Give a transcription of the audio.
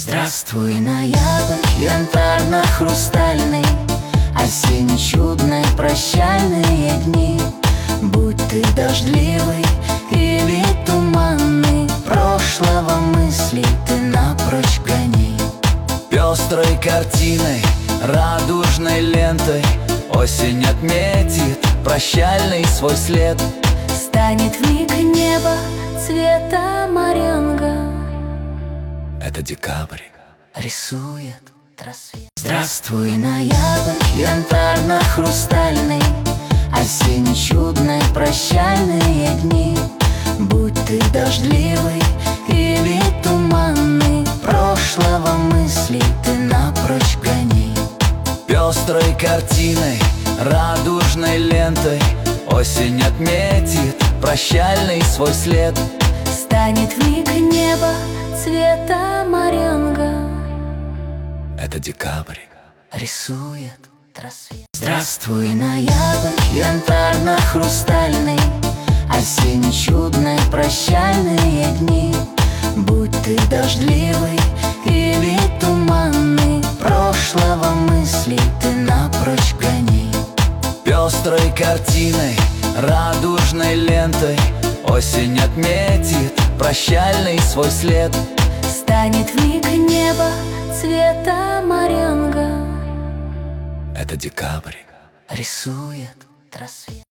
Здравствуй, ноябрь, янтарно-хрустальный, осень чудной, прощальные дни. Будь ты дождливый или туманный, прошлого мысли ты напрочь гони. Пестрой картиной, радужной лентой осень отметит прощальный свой след. Станет вмиг небо цвета моренго, Это декабрь рисует рассвет. Здравствуй, ноябрь, янтарно-хрустальный, осень чудной, прощальные дни. Будь ты дождливый или туманный, прошлого мысли ты напрочь гони. Пестрой картиной, радужной лентой осень отметит прощальный свой след. Станет вмиг небо цвета моренго, Это декабрь рисует рассвет. Здравствуй, ноябрь, янтарно-хрустальный, осень чудной, прощальные дни. Будь ты дождливый или туманный, прошлого мысли ты напрочь гони. Пестрой картиной, радужной лентой осень отметит прощальный свой след. Станет вмиг небо цвета моренго, Это декабрь рисует рассвет.